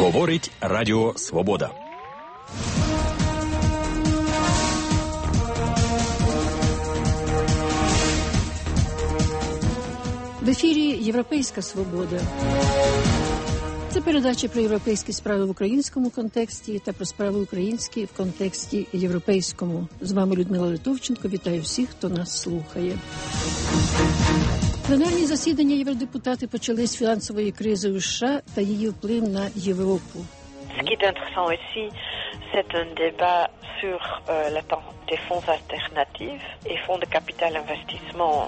Говорить Радіо Свобода. В ефірі «Європейська свобода». Це передача про європейські справи в українському контексті та про справи українські в контексті європейському. З вами Людмила Литовченко. Вітаю всіх, хто нас слухає. Пленарні засідання євродепутати почали з фінансової кризи у США та її вплив на Європу. Ce qui est intéressant ici, c'est un débat sur l'attente des fonds alternatifs et fonds de capital investissement.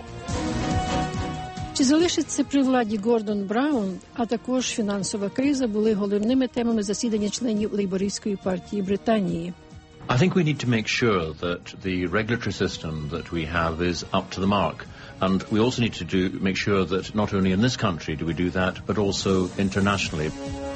Чи залишиться при владі Гордон Браун, а також фінансова криза були головними темами засідання членів Лейбористської партії Британії. I think we need to make sure that the regulatory system that we have is up to the mark. And we also need to make sure that not only in this country do we do that, but also internationally.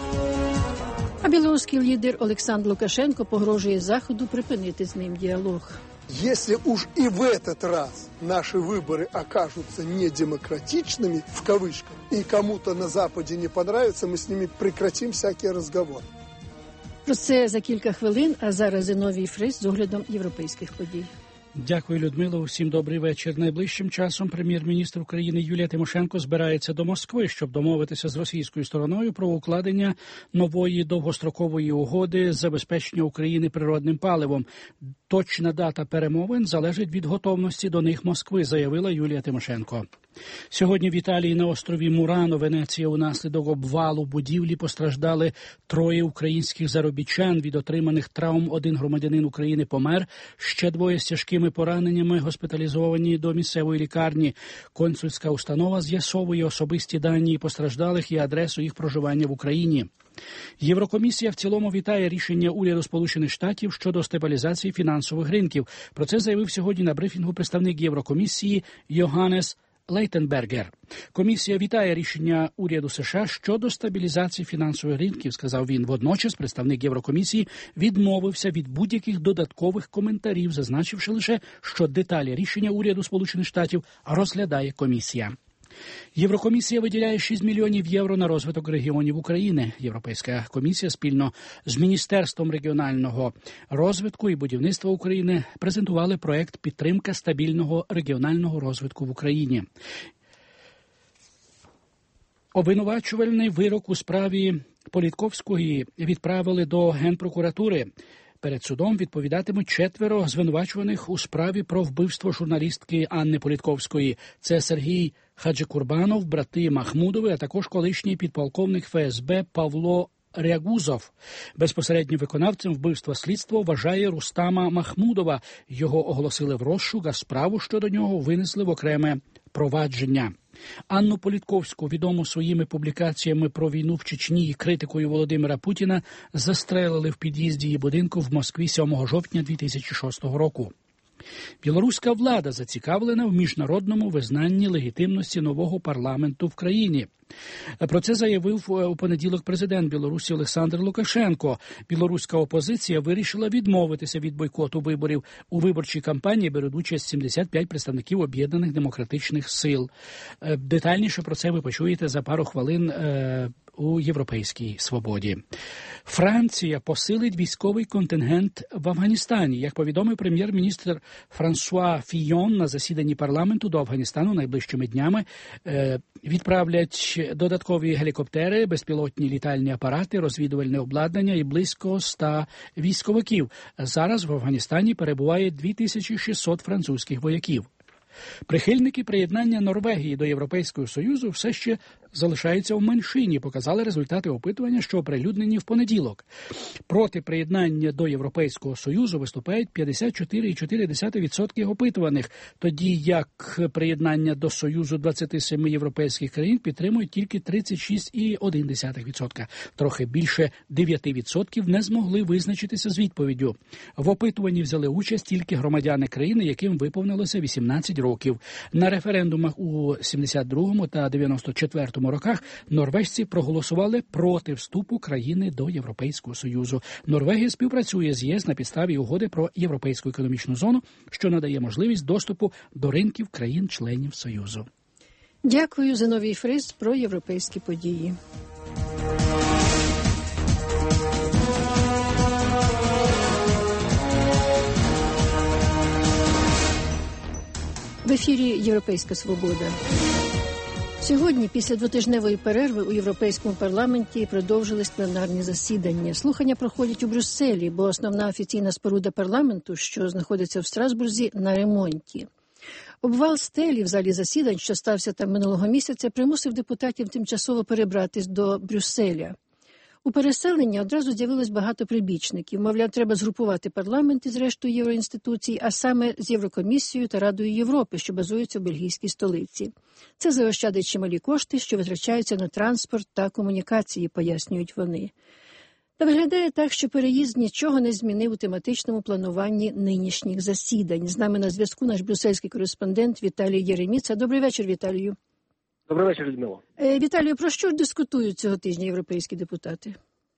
А білоруський лідер Олександр Лукашенко погрожує Заходу припинити з ним діалог. Если уж и в этот раз наши выборы окажутся недемократичными, в кавычках, и кому-то на Западе не понравится, мы с ними прекратим всякий разговор. Про це за кілька хвилин, а зараз Зіновій Фрис з оглядом європейських подій. Дякую, Людмило. Усім добрий вечір. Найближчим часом прем'єр-міністр України Юлія Тимошенко збирається до Москви, щоб домовитися з російською стороною про укладення нової довгострокової угоди з забезпечення України природним паливом. Точна дата перемовин залежить від готовності до них Москви, заявила Юлія Тимошенко. Сьогодні в Італії на острові Мурано, Венеція, унаслідок обвалу будівлі постраждали 3 українських заробітчан. Від отриманих травм 1 громадянин України помер, ще 2 з тяжкими пораненнями госпіталізовані до місцевої лікарні. Консульська установа з'ясовує особисті дані постраждалих і адресу їх проживання в Україні. Єврокомісія в цілому вітає рішення уряду Сполучених Штатів щодо стабілізації фінансових ринків. Про це заявив сьогодні на брифінгу представник Єврокомісії Йоханнес Лейтенбергер. Комісія вітає рішення уряду США щодо стабілізації фінансових ринків, сказав він. Водночас представник Єврокомісії відмовився від будь-яких додаткових коментарів, зазначивши лише, що деталі рішення уряду Сполучених Штатів розглядає комісія. Єврокомісія виділяє 6 мільйонів євро на розвиток регіонів України. Європейська комісія спільно з Міністерством регіонального розвитку і будівництва України презентували проект «Підтримка стабільного регіонального розвитку в Україні». Обвинувачувальний вирок у справі Політковської відправили до Генпрокуратури. Перед судом відповідатимуть 4 звинувачуваних у справі про вбивство журналістки Анни Політковської. Це Сергій Хаджикурбанов, брати Махмудови, а також колишній підполковник ФСБ Павло Рягузов. Безпосереднім виконавцем вбивства слідство вважає Рустама Махмудова. Його оголосили в розшук, а справу щодо нього винесли в окреме провадження. Анну Політковську, відому своїми публікаціями про війну в Чечні і критикою Володимира Путіна, застрелили в під'їзді її будинку в Москві 7 жовтня 2006 року. Білоруська влада зацікавлена в міжнародному визнанні легітимності нового парламенту в країні. Про це заявив у понеділок президент Білорусі Олександр Лукашенко. Білоруська опозиція вирішила відмовитися від бойкоту виборів. У виборчій кампанії беруть участь 75 представників об'єднаних демократичних сил. Детальніше про це ви почуєте за пару хвилин у «Європейській свободі». Франція посилить військовий контингент в Афганістані. Як повідомив прем'єр-міністр Франсуа Фійон на засіданні парламенту, до Афганістану найближчими днями відправлять додаткові гелікоптери, безпілотні літальні апарати, розвідувальне обладнання і близько 100 військовиків. Зараз в Афганістані перебуває 2600 французьких вояків. Прихильники приєднання Норвегії до Європейського Союзу все ще залишаються в меншині, показали результати опитування, що оприлюднені в понеділок. Проти приєднання до Європейського Союзу виступають 54,4% опитуваних, тоді як приєднання до Союзу 27 європейських країн підтримують тільки 36,1%. Трохи більше 9% не змогли визначитися з відповіддю. В опитуванні взяли участь тільки громадяни країни, яким виповнилося 18 років. На референдумах у 72-му та 94-му роках норвежці проголосували проти вступу країни до Європейського Союзу. Норвегія співпрацює з ЄС на підставі угоди про Європейську економічну зону, що надає можливість доступу до ринків країн-членів Союзу. Дякую, Зіновій Фрис, про європейські події. ефірі «Європейська свобода». Сьогодні, після двотижневої перерви, у Європейському парламенті продовжились пленарні засідання. Слухання проходять у Брюсселі, бо основна офіційна споруда парламенту, що знаходиться в Страсбурзі, на ремонті. Обвал стелі в залі засідань, що стався там минулого місяця, примусив депутатів тимчасово перебратись до Брюсселя. У переселенні одразу з'явилось багато прибічників. Мовляв, треба згрупувати парламент із рештою євроінституцій, а саме з Єврокомісією та Радою Європи, що базуються в бельгійській столиці. Це заощадить чималі кошти, що витрачаються на транспорт та комунікації, пояснюють вони. Та виглядає так, що переїзд нічого не змінив у тематичному плануванні нинішніх засідань. З нами на зв'язку наш брюссельський кореспондент Віталій Єреміца. Добрий вечір, Віталію. Добрий вечір, Людмила. Віталію, про що ж дискутують цього тижня європейські депутати?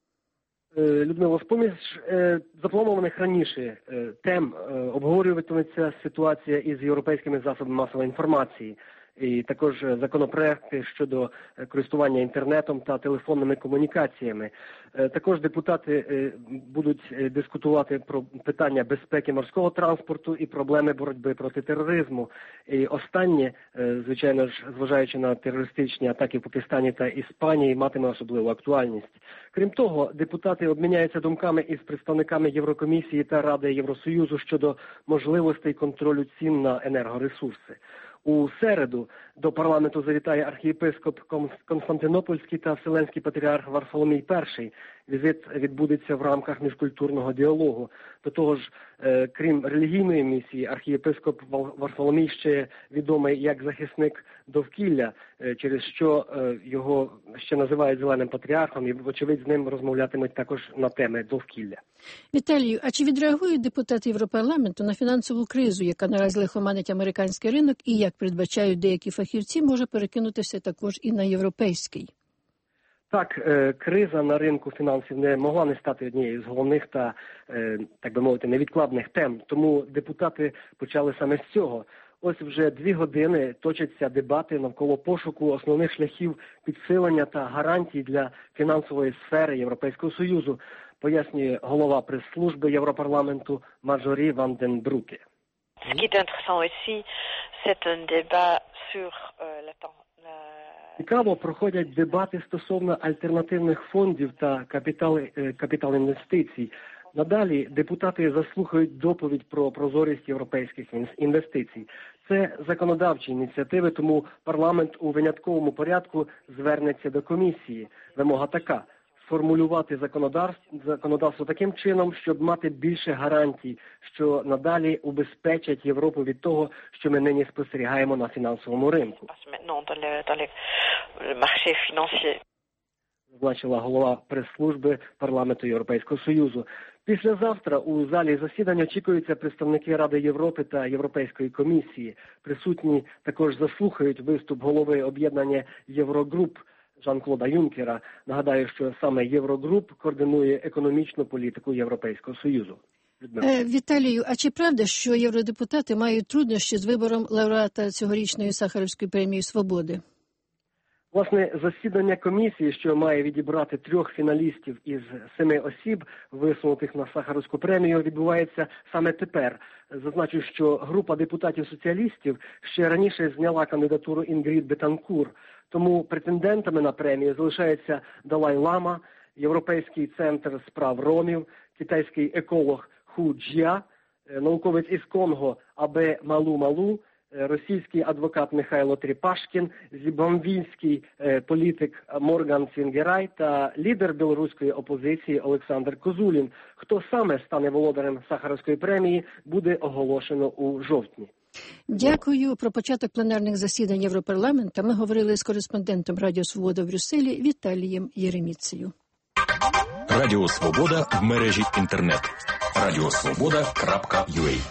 Людмила, з-поміж запланованих раніше тем обговорюватиметься ситуація із європейськими засобами масової інформації. І також законопроекти щодо користування інтернетом та телефонними комунікаціями. Також депутати будуть дискутувати про питання безпеки морського транспорту і проблеми боротьби проти тероризму. І останнє, звичайно ж, зважаючи на терористичні атаки в Пакистані та Іспанії, матиме особливу актуальність. Крім того, депутати обміняються думками із представниками Єврокомісії та Ради Євросоюзу щодо можливостей контролю цін на енергоресурси. У середу до парламенту завітає архієпископ Константинопольський та Вселенський патріарх Варфоломій І. Візит відбудеться в рамках міжкультурного діалогу. До того ж, крім релігійної місії, архієпископ Варфоломій ще відомий як захисник довкілля, через що його ще називають зеленим патріархом, і, вочевидь, з ним розмовлятимуть також на теми довкілля. Віталію, а чи відреагують депутати Європарламенту на фінансову кризу, яка наразі лихоманить американський ринок і, як передбачають деякі фахівці, може перекинутися також і на європейський? Так, криза на ринку фінансів не могла не стати однією з головних та, так би мовити, невідкладних тем. Тому депутати почали саме з цього. Ось вже 2 години точаться дебати навколо пошуку основних шляхів підсилення та гарантій для фінансової сфери Європейського Союзу, пояснює голова прес-служби Європарламенту Маржорі Ван ден Бруке. Ce qui est intéressant aussi, c'est un débat sur Цікаво проходять дебати стосовно альтернативних фондів та капітал інвестицій. Надалі депутати заслухають доповідь про прозорість європейських інвестицій. Це законодавчі ініціативи, тому парламент у винятковому порядку звернеться до комісії. Вимога така – сформулювати законодавство таким чином, щоб мати більше гарантій, що надалі убезпечать Європу від того, що ми нині спостерігаємо на фінансовому ринку. Зазначила голова прес-служби парламенту Європейського Союзу. Післязавтра у залі засідань очікуються представники Ради Європи та Європейської комісії. Присутні також заслухають виступ голови об'єднання Єврогруп Жан-Клода Юнкера. Нагадаю, що саме Єврогруп координує економічну політику Європейського Союзу. Віталію, а чи правда, що євродепутати мають труднощі з вибором лауреата цьогорічної Сахаровської премії «Свободи»? Власне, засідання комісії, що має відібрати 3 фіналістів із 7 осіб, висунутих на Сахаровську премію, відбувається саме тепер. Зазначу, що група депутатів-соціалістів ще раніше зняла кандидатуру Інгрід Бетанкур. Тому претендентами на премію залишаються Далай-Лама, Європейський центр справ ромів, китайський еколог Ху Джя, науковець із Конго Абе Малу-Малу, російський адвокат Михайло Тріпашкін, зімбабвійський політик Морган Цвінгерай та лідер білоруської опозиції Олександр Козулін. Хто саме стане володарем Сахаровської премії, буде оголошено у жовтні. Дякую. Про початок пленарних засідань Європарламенту ми говорили з кореспондентом Радіо Свобода в Брюсселі Віталієм Єреміцею. Радіо Свобода в мережі інтернет. radiosvoboda.ua.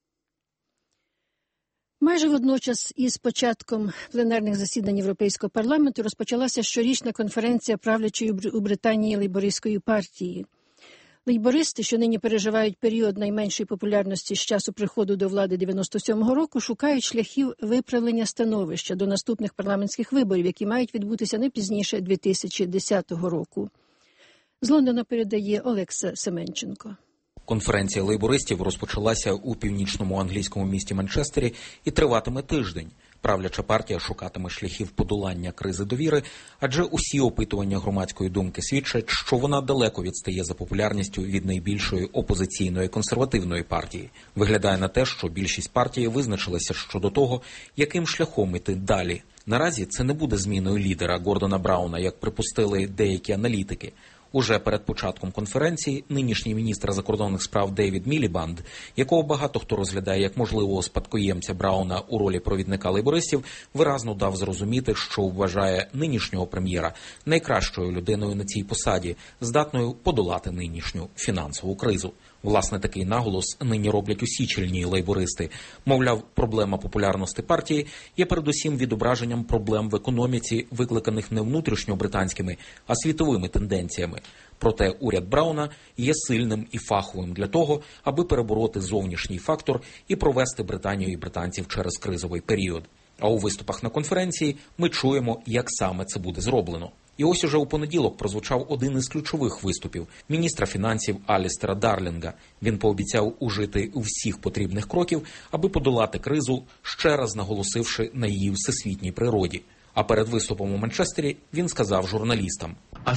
Майже водночас із початком пленарних засідань Європейського парламенту розпочалася щорічна конференція правлячої у Британії лейбористської партії. Лейбористи, що нині переживають період найменшої популярності з часу приходу до влади 97-го року, шукають шляхів виправлення становища до наступних парламентських виборів, які мають відбутися не пізніше 2010 року. З Лондона передає Олекса Семенченко. Конференція лейбористів розпочалася у північному англійському місті Манчестері і триватиме тиждень. Правляча партія шукатиме шляхів подолання кризи довіри, адже усі опитування громадської думки свідчать, що вона далеко відстає за популярністю від найбільшої опозиційної консервативної партії. Виглядає на те, що більшість партії визначилася щодо того, яким шляхом іти далі. Наразі це не буде зміною лідера Гордона Брауна, як припустили деякі аналітики. Уже перед початком конференції нинішній міністр закордонних справ Дейвід Мілібанд, якого багато хто розглядає як можливого спадкоємця Брауна у ролі провідника лейбористів, виразно дав зрозуміти, що вважає нинішнього прем'єра найкращою людиною на цій посаді, здатною подолати нинішню фінансову кризу. Власне, такий наголос нині роблять усі чільні лейбористи. Мовляв, проблема популярності партії є передусім відображенням проблем в економіці, викликаних не внутрішньо-британськими, а світовими тенденціями. Проте уряд Брауна є сильним і фаховим для того, аби перебороти зовнішній фактор і провести Британію і британців через кризовий період. А у виступах на конференції ми чуємо, як саме це буде зроблено. І ось уже у понеділок прозвучав один із ключових виступів – міністра фінансів Алістера Дарлінга. Він пообіцяв ужити всіх потрібних кроків, аби подолати кризу, ще раз наголосивши на її всесвітній природі. А перед виступом у Манчестері він сказав журналістам: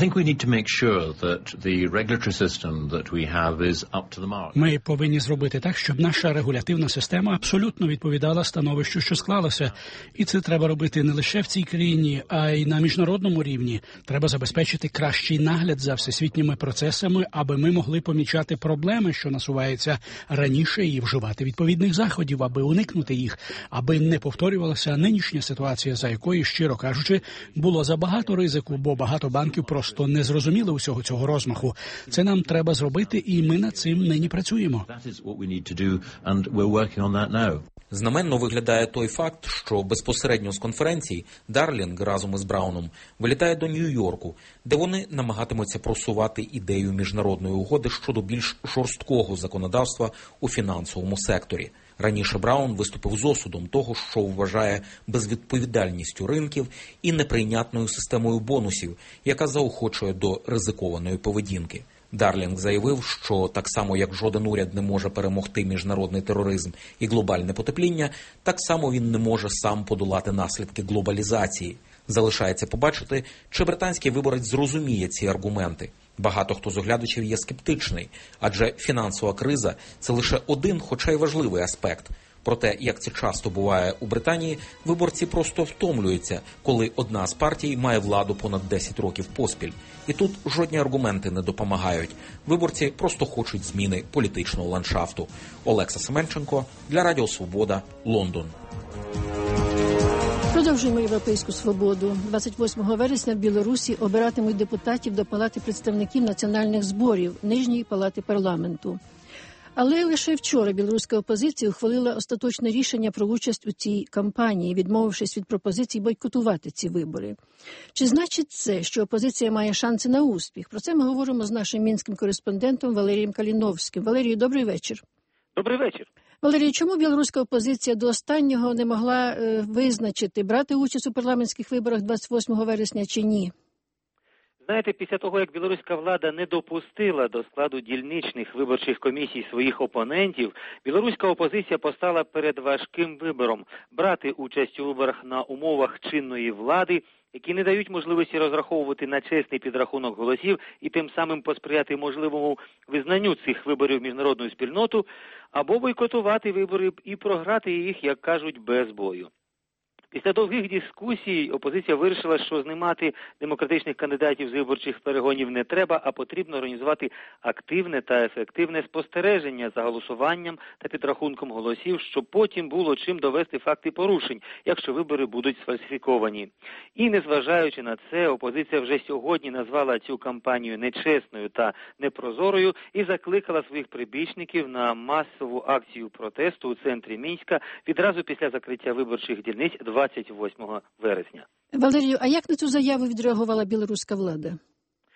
Ми повинні зробити так, щоб наша регулятивна система абсолютно відповідала становищу, що склалося. І це треба робити не лише в цій країні, а й на міжнародному рівні. Треба забезпечити кращий нагляд за всесвітніми процесами, аби ми могли помічати проблеми, що насуваються раніше, і вживати відповідних заходів, аби уникнути їх, аби не повторювалася нинішня ситуація, за якою, щиро кажучи, було забагато ризику, бо багато банків просто не зрозуміли усього цього розмаху. Це нам треба зробити, і ми над цим нині працюємо. Знаменно виглядає той факт, що безпосередньо з конференції Дарлінг разом із Брауном вилітає до Нью-Йорку, де вони намагатимуться просувати ідею міжнародної угоди щодо більш жорсткого законодавства у фінансовому секторі. Раніше Браун виступив з осудом того, що вважає безвідповідальністю ринків і неприйнятною системою бонусів, яка заохочує до ризикованої поведінки. Дарлінг заявив, що так само, як жоден уряд не може перемогти міжнародний тероризм і глобальне потепління, так само він не може сам подолати наслідки глобалізації. Залишається побачити, чи британський виборець зрозуміє ці аргументи. Багато хто з оглядачів є скептичний, адже фінансова криза – це лише один, хоча й важливий аспект. Проте, як це часто буває у Британії, виборці просто втомлюються, коли одна з партій має владу понад 10 років поспіль. І тут жодні аргументи не допомагають. Виборці просто хочуть зміни політичного ландшафту. Олекса Семенченко для Радіо Свобода, Лондон. Продовжуємо «Європейську свободу». 28 вересня в Білорусі обиратимуть депутатів до Палати представників національних зборів Нижньої палати парламенту. Але лише вчора білоруська опозиція ухвалила остаточне рішення про участь у цій кампанії, відмовившись від пропозицій бойкотувати ці вибори. Чи значить це, що опозиція має шанси на успіх? Про це ми говоримо з нашим мінським кореспондентом Валерієм Каліновським. Валерію, добрий вечір. Добрий вечір. Валерій, чому білоруська опозиція до останнього не могла визначити, брати участь у парламентських виборах 28 вересня чи ні? Знаєте, після того, як білоруська влада не допустила до складу дільничних виборчих комісій своїх опонентів, білоруська опозиція постала перед важким вибором – брати участь у виборах на умовах чинної влади, які не дають можливості розраховувати на чесний підрахунок голосів і тим самим посприяти можливому визнанню цих виборів міжнародною спільнотою, або бойкотувати вибори і програти їх, як кажуть, без бою. Після довгих дискусій опозиція вирішила, що знімати демократичних кандидатів з виборчих перегонів не треба, а потрібно організувати активне та ефективне спостереження за голосуванням та підрахунком голосів, щоб потім було чим довести факти порушень, якщо вибори будуть сфальсифіковані. І незважаючи на це, опозиція вже сьогодні назвала цю кампанію нечесною та непрозорою і закликала своїх прибічників на масову акцію протесту у центрі Мінська відразу після закриття виборчих дільниць 28 вересня. Валерію, а як на цю заяву відреагувала білоруська влада?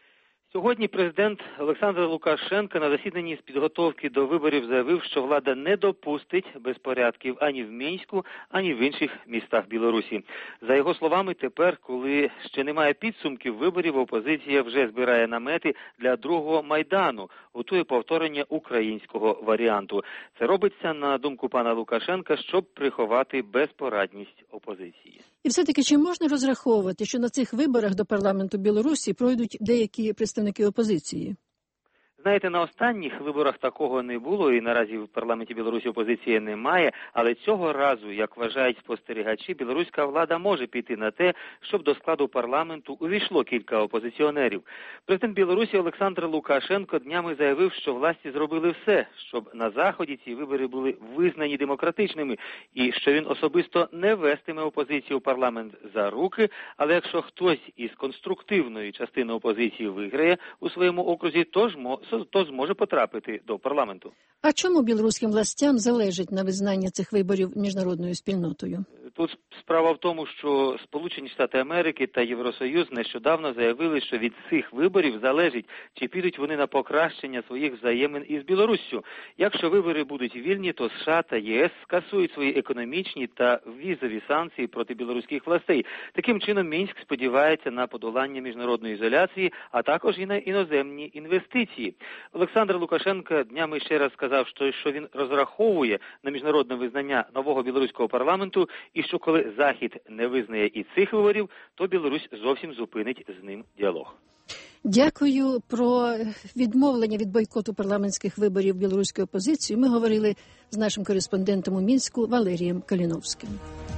Сьогодні президент Олександр Лукашенко на засіданні з підготовки до виборів заявив, що влада не допустить безпорядків ані в Мінську, ані в інших містах Білорусі. За його словами, тепер, коли ще немає підсумків виборів, опозиція вже збирає намети для другого Майдану, готує повторення українського варіанту. Це робиться, на думку пана Лукашенка, щоб приховати безпорадність опозиції. І все-таки чи можна розраховувати, що на цих виборах до парламенту Білорусі пройдуть деякі представники опозиції? Знаєте, на останніх виборах такого не було, і наразі в парламенті Білорусі опозиції немає, але цього разу, як вважають спостерігачі, білоруська влада може піти на те, щоб до складу парламенту увійшло кілька опозиціонерів. Президент Білорусі Олександр Лукашенко днями заявив, що власті зробили все, щоб на Заході ці вибори були визнані демократичними, і що він особисто не вестиме опозицію в парламент за руки, але якщо хтось із конструктивної частини опозиції виграє у своєму окрузі, то зможе потрапити до парламенту. А чому білоруським властям залежить на визнання цих виборів міжнародною спільнотою? Тут справа в тому, що Сполучені Штати Америки та Євросоюз нещодавно заявили, що від цих виборів залежить, чи підуть вони на покращення своїх взаємин із Білоруссю. Якщо вибори будуть вільні, то США та ЄС скасують свої економічні та візові санкції проти білоруських властей. Таким чином, Мінськ сподівається на подолання міжнародної ізоляції, а також і на іноземні інвестиції. Олександр Лукашенко днями ще раз сказав, що він розраховує на міжнародне визнання нового білоруського парламенту, і що коли Захід не визнає і цих виборів, то Білорусь зовсім зупинить з ним діалог. Дякую. Про відмовлення від бойкоту парламентських виборів білоруської опозиції ми говорили з нашим кореспондентом у Мінську Валерієм Каліновським.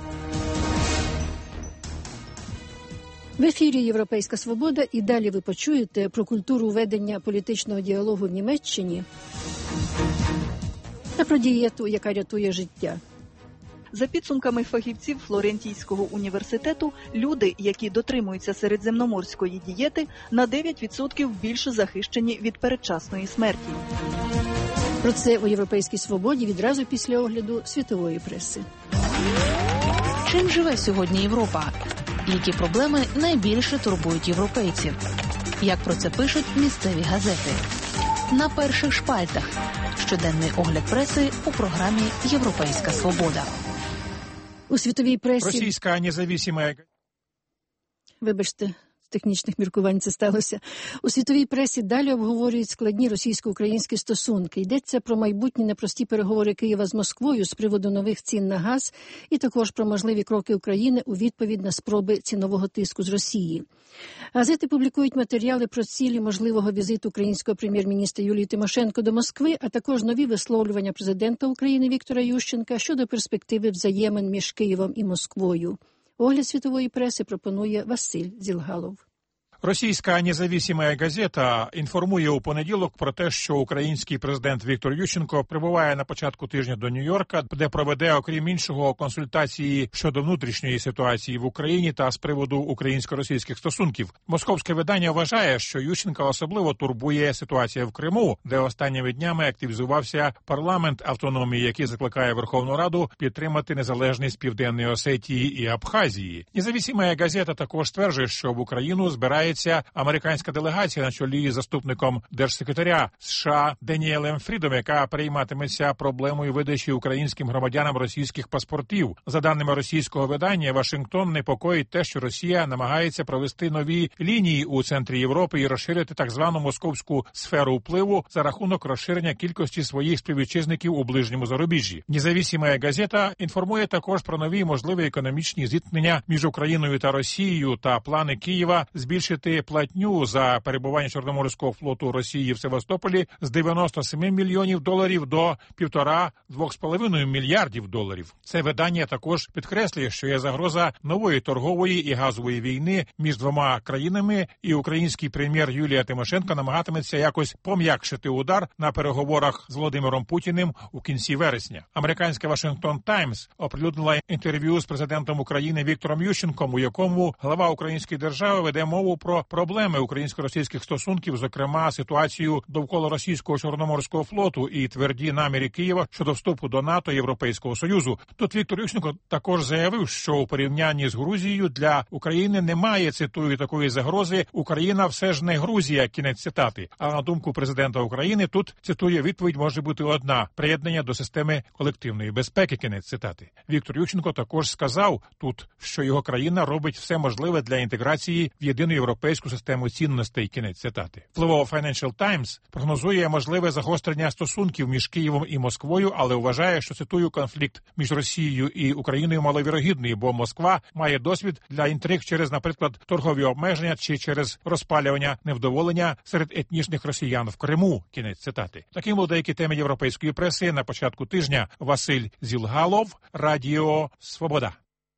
В ефірі «Європейська свобода» і далі ви почуєте про культуру ведення політичного діалогу в Німеччині та про дієту, яка рятує життя. За підсумками фахівців Флорентійського університету, люди, які дотримуються середземноморської дієти, на 9% більше захищені від передчасної смерті. Про це у «Європейській свободі» відразу після огляду світової преси. Чим живе сьогодні Європа? Які проблеми найбільше турбують європейців? Як про це пишуть місцеві газети? На перших шпальтах. Щоденний огляд преси у програмі «Європейська свобода». У світовій пресі... Російська независима... Вибачте, з технічних міркувань це сталося. У світовій пресі далі обговорюють складні російсько-українські стосунки. Йдеться про майбутні непрості переговори Києва з Москвою з приводу нових цін на газ і також про можливі кроки України у відповідь на спроби цінового тиску з Росії. Газети публікують матеріали про цілі можливого візиту українського прем'єр-міністра Юлії Тимошенко до Москви, а також нові висловлювання президента України Віктора Ющенка щодо перспективи взаємин між Києвом і Москвою. Огляд світової преси пропонує Василь Зілгалов. Російська независима газета інформує у понеділок про те, що український президент Віктор Ющенко прибуває на початку тижня до Нью-Йорка, де проведе, окрім іншого, консультації щодо внутрішньої ситуації в Україні та з приводу українсько-російських стосунків. Московське видання вважає, що Ющенка особливо турбує ситуація в Криму, де останніми днями активізувався парламент автономії, який закликає Верховну Раду підтримати незалежність Південної Осетії і Абхазії. Независима газета також стверджує, що в Україну збирає американська делегація на чолі з заступником держсекретаря США Деніелем Фрідом, яка перейматиметься проблемою видачі українським громадянам російських паспортів. За даними російського видання, Вашингтон непокоїть те, що Росія намагається провести нові лінії у центрі Європи і розширити так звану московську сферу впливу за рахунок розширення кількості своїх співвітчизників у ближньому зарубіжжі. Независима газета інформує також про нові можливі економічні зіткнення між Україною та Росією та плани Києва збільшити платню за перебування Чорноморського флоту Росії в Севастополі з $97 мільйонів до 1,5–2,5 мільярдів доларів. Це видання також підкреслює, що є загроза нової торгової і газової війни між двома країнами, і український прем'єр Юлія Тимошенко намагатиметься якось пом'якшити удар на переговорах з Володимиром Путіним у кінці вересня. Американська Вашингтон Таймс оприлюднила інтерв'ю з президентом України Віктором Ющенком, у якому глава української держави веде мову про про проблеми українсько-російських стосунків, зокрема ситуацію довкола російського Чорноморського флоту і тверді наміри Києва щодо вступу до НАТО і Європейського Союзу. Тут Віктор Ющенко також заявив, що у порівнянні з Грузією для України немає, цитую, такої загрози. Україна все ж не Грузія, кінець цитати. А на думку президента України, тут, цитую, відповідь може бути одна – приєднання до системи колективної безпеки, кінець цитати. Віктор Ющенко також сказав тут, що його країна робить все можливе для інтеграції в єдину європейську систему цінностей, кінець цитати. Впливова Financial Times прогнозує можливе загострення стосунків між Києвом і Москвою, але вважає, що, цитую, конфлікт між Росією і Україною маловірогідний, бо Москва має досвід для інтриг через, наприклад, торгові обмеження чи через розпалювання невдоволення серед етнічних росіян в Криму, кінець цитати. Таким були деякі теми європейської преси на початку тижня. Василь Зілгалов, Радіо Свобода.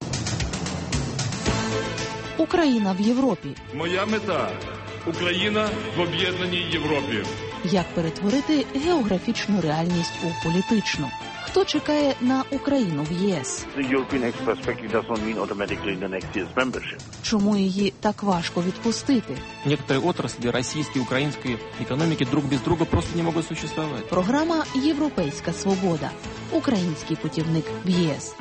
Україна в Європі. Моя мета – Україна в об'єднаній Європі. Як перетворити географічну реальність у політичну? Хто чекає на Україну в ЄС? Чому її так важко відпустити? Некоторые отрасли российской и украинской экономики друг без друга просто не могут существовать. Програма «Європейська свобода». Український путівник в ЄС.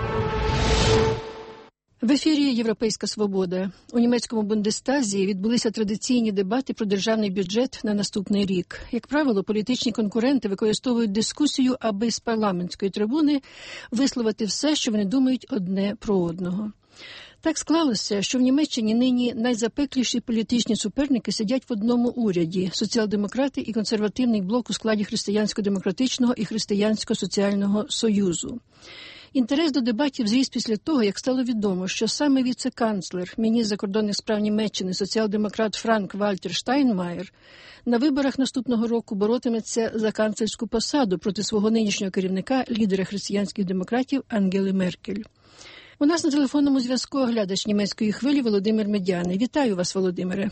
В ефірі «Європейська свобода». У німецькому Бундестазі відбулися традиційні дебати про державний бюджет на наступний рік. Як правило, політичні конкуренти використовують дискусію, аби з парламентської трибуни висловити все, що вони думають одне про одного. Так склалося, що в Німеччині нині найзапекліші політичні суперники сидять в одному уряді – соціал-демократи і консервативний блок у складі Християнсько-демократичного і Християнсько-соціального союзу. Інтерес до дебатів зріс після того, як стало відомо, що саме віце-канцлер, міністр закордонних справ Німеччини, соціал-демократ Франк-Вальтер Штайнмаєр, на виборах наступного року боротиметься за канцлерську посаду проти свого нинішнього керівника, лідера християнських демократів Ангели Меркель. У нас на телефонному зв'язку оглядач німецької хвилі Володимир Медяний. Вітаю вас, Володимире.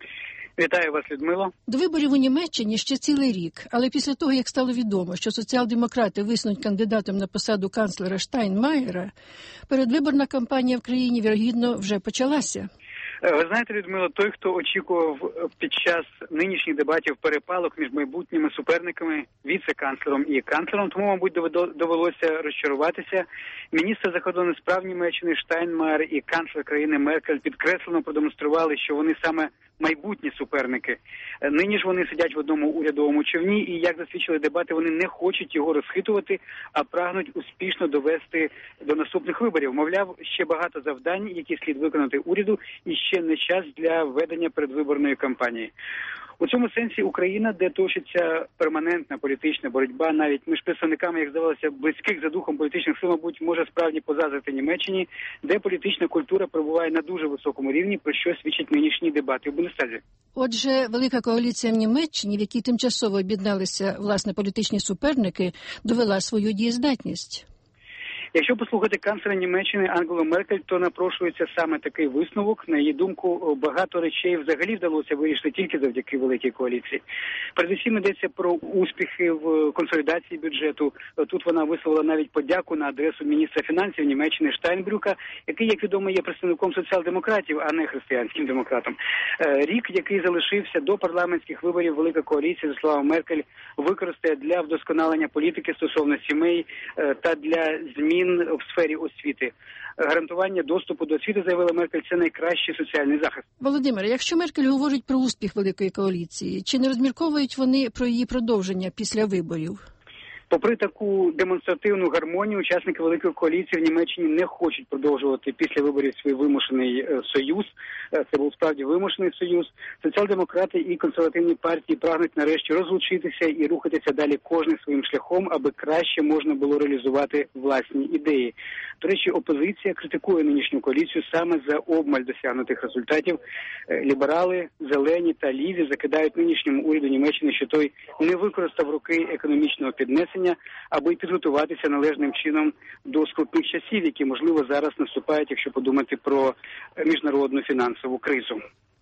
Вітаю вас, Людмило. До виборів у Німеччині ще цілий рік, але після того, як стало відомо, що соціал-демократи висунуть кандидатом на посаду канцлера Штайнмаєра, передвиборна кампанія в країні, вірогідно, вже почалася. Ви знаєте, Людмило, той, хто очікував під час нинішніх дебатів перепалок між майбутніми суперниками, віце-канцлером і канцлером, тому, мабуть, довелося розчаруватися. Міністр закордонних справ Німеччини Штайнмаєр і канцлер країни Меркель підкреслено продемонстрували, що вони саме майбутні суперники. Нині ж вони сидять в одному урядовому човні і, як засвідчили дебати, вони не хочуть його розхитувати, а прагнуть успішно довести до наступних виборів. Мовляв, ще багато завдань, які слід виконати уряду, і ще не час для ведення передвиборної кампанії. У цьому сенсі Україна, де точиться перманентна політична боротьба, навіть між представниками, як здавалося, близьких за духом політичних сил, мабуть, може справді позаздрити Німеччині, де політична культура перебуває на дуже високому рівні, про що свідчать нинішні дебати в Бундестазі. Отже, велика коаліція в Німеччині, в якій тимчасово об'єдналися, власне, політичні суперники, довела свою дієздатність. Якщо послухати канцлера Німеччини Ангелу Меркель, то напрошується саме такий висновок. На її думку, багато речей взагалі вдалося вирішити тільки завдяки великій коаліції. Передусім йдеться про успіхи в консолідації бюджету. Тут вона висловила навіть подяку на адресу міністра фінансів Німеччини Штайнбрюка, який, як відомо, є представником соціал-демократів, а не християнським демократом. Рік, який залишився до парламентських виборів, велика коаліція, за словами Меркель, використає для вдосконалення політики стосовно сімей та для змін в сфері освіти. Гарантування доступу до освіти, заявила Меркель, це найкращий соціальний захист. Володимире, якщо Меркель говорить про успіх великої коаліції, чи не розмірковують вони про її продовження після виборів? Попри таку демонстративну гармонію, учасники великої коаліції в Німеччині не хочуть продовжувати після виборів свій вимушений союз. Це був справді вимушений союз. Соціал-демократи і консервативні партії прагнуть нарешті розлучитися і рухатися далі кожним своїм шляхом, аби краще можна було реалізувати власні ідеї. До речі, опозиція критикує нинішню коаліцію саме за обмаль досягнутих результатів. Ліберали, зелені та ліві закидають нинішньому уряду Німеччини, що той не використав роки економічного піднесення, аби підготуватися належним чином до скрутних часів, які, можливо, зараз наступають, якщо подумати про міжнародну фінансову кризу.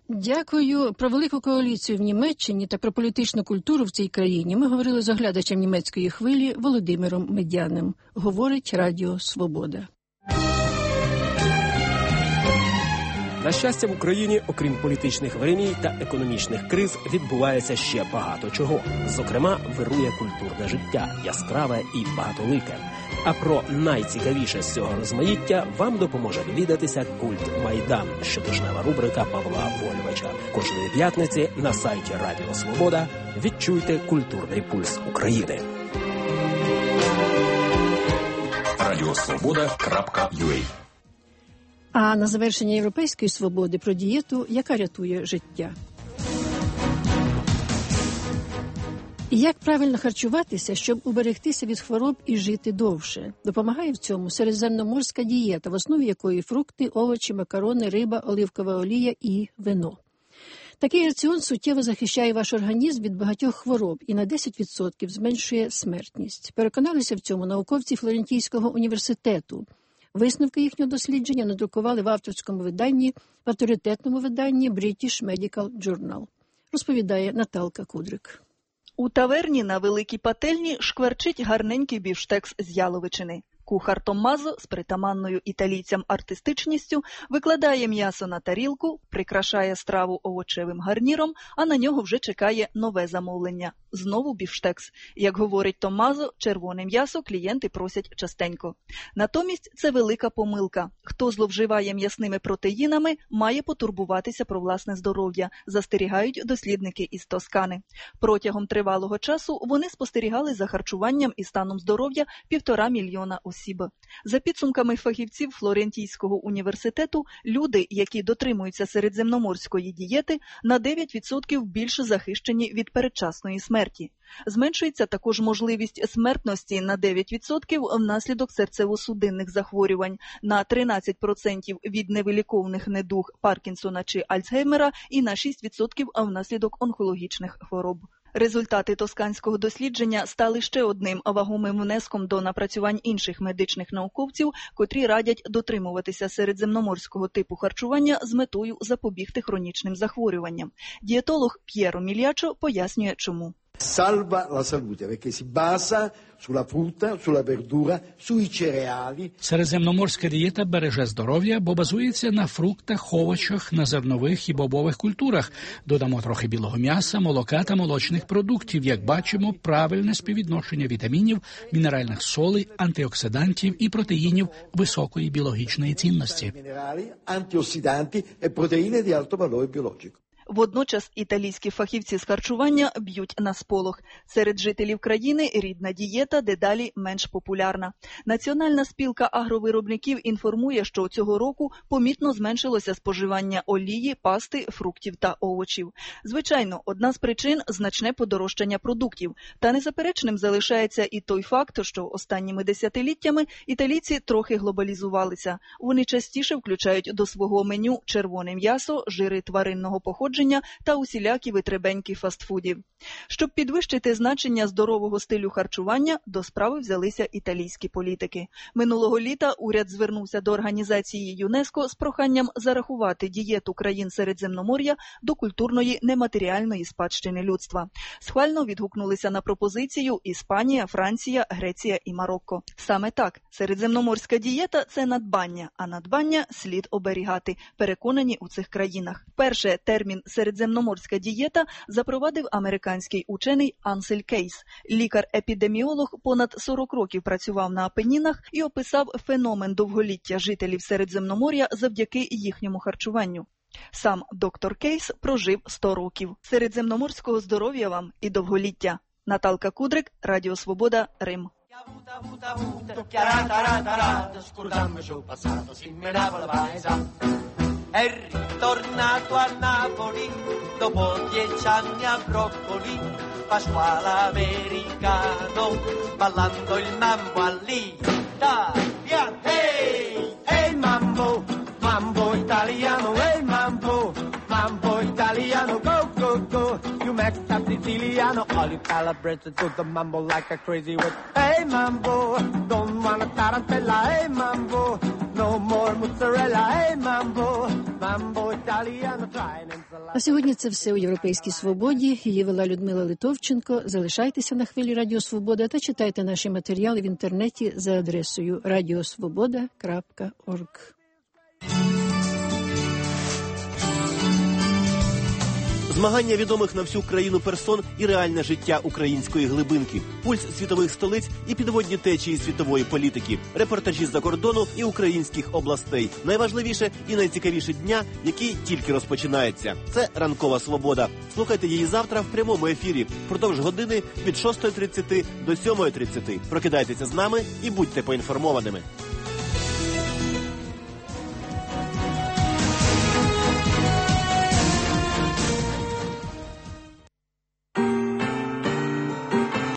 Дякую. Про велику коаліцію в Німеччині та про політичну культуру в цій країні ми говорили з оглядачем німецької хвилі Володимиром Медяним. Говорить Радіо Свобода. На щастя, в Україні, окрім політичних вириній та економічних криз, відбувається ще багато чого. Зокрема, вирує культурне життя, яскраве і багатолике. А про найцікавіше з цього розмаїття вам допоможе довідатися «Культ Майдан» – щотижнева рубрика Павла Вольвича. Кожної п'ятниці на сайті Радіо Свобода відчуйте культурний пульс України. Radiosvoboda.ua. А на завершення європейської свободи про дієту, яка рятує життя. Як правильно харчуватися, щоб уберегтися від хвороб і жити довше? Допомагає в цьому середземноморська дієта, в основі якої фрукти, овочі, макарони, риба, оливкова олія і вино. Такий раціон суттєво захищає ваш організм від багатьох хвороб і на 10% зменшує смертність. Переконалися в цьому науковці Флорентійського університету. Висновки їхнього дослідження надрукували в авторському виданні, в авторитетному виданні British Medical Journal. Розповідає Наталка Кудрик. У таверні на Великій Пательні шкварчить гарненький бівштекс з яловичини. Кухар Томмазо з притаманною італійцям артистичністю викладає м'ясо на тарілку, прикрашає страву овочевим гарніром, а на нього вже чекає нове замовлення. Знову бівштекс. Як говорить Томмазо, червоне м'ясо клієнти просять частенько. Натомість це велика помилка. Хто зловживає м'ясними протеїнами, має потурбуватися про власне здоров'я, застерігають дослідники із Тоскани. Протягом тривалого часу вони спостерігали за харчуванням і станом здоров'я 1,5 мільйона осіб. За підсумками фахівців Флорентійського університету, люди, які дотримуються середземноморської дієти, на 9% більше захищені від передчасної смерті. Зменшується також можливість смертності на 9% внаслідок серцево-судинних захворювань, на 13% від невиліковних недуг Паркінсона чи Альцгеймера і на 6% внаслідок онкологічних хвороб. Результати тосканського дослідження стали ще одним вагомим внеском до напрацювань інших медичних науковців, котрі радять дотримуватися середземноморського типу харчування з метою запобігти хронічним захворюванням. Дієтолог П'єро Мільячо пояснює, чому. Salva la salute, perché si basa sulla frutta, sulla verdura, sui cereali. Середземноморська дієта береже здоров'я, бо базується на фруктах, овочах, на зернових і бобових культурах. Додамо трохи білого м'яса, молока та молочних продуктів. Як бачимо, правильне співвідношення вітамінів, мінеральних солей, антиоксидантів і протеїнів високої біологічної цінності. Minerali, antiossidanti e proteine di alto valore biologico. Водночас італійські фахівці з харчування б'ють на сполох. Серед жителів країни рідна дієта дедалі менш популярна. Національна спілка агровиробників інформує, що цього року помітно зменшилося споживання олії, пасти, фруктів та овочів. Звичайно, одна з причин – значне подорожчання продуктів. Та незаперечним залишається і той факт, що останніми десятиліттями італійці трохи глобалізувалися. Вони частіше включають до свого меню червоне м'ясо, жири тваринного походження та усілякі витребеньки фастфудів. Щоб підвищити значення здорового стилю харчування, до справи взялися італійські політики. Минулого літа уряд звернувся до організації ЮНЕСКО з проханням зарахувати дієту країн Середземномор'я до культурної нематеріальної спадщини людства. Схвально відгукнулися на пропозицію Іспанія, Франція, Греція і Марокко. Саме так, середземноморська дієта – це надбання, а надбання слід оберігати, переконані у цих країнах. Перше, термін «середземноморська дієта» запровадив американський учений Ансель Кейс. Лікар-епідеміолог понад 40 років працював на Апенінах і описав феномен довголіття жителів Середземномор'я завдяки їхньому харчуванню. Сам доктор Кейс прожив 100 років. Середземноморського здоров'я вам і довголіття. Наталка Кудрик, Радіо Свобода, Рим. È ritornato a Napoli dopo 10 anni a Broccoli, Pasquale americano, ballando il mambo all'Italia. Hey, hey mambo, mambo italiano, hey mambo, mambo italiano, go, go, go. You make that Siciliano, all you calabrese do the mambo like a crazy witch. Hey mambo, don't wanna tarantella, hey mambo. No more mozzarella, hey mambo, mambo italiano, trying in А сьогодні це все у «Європейській свободі». Її вела Людмила Литовченко. Залишайтеся на хвилі Радіо Свобода та читайте наші матеріали в інтернеті за адресою radiosvoboda.org. Змагання відомих на всю країну персон і реальне життя української глибинки, пульс світових столиць і підводні течії світової політики, репортажі з-за кордону і українських областей. Найважливіше і найцікавіше дня, який тільки розпочинається. Це «Ранкова свобода». Слухайте її завтра в прямому ефірі. Впродовж години від 6:30 до 7:30. Прокидайтеся з нами і будьте поінформованими.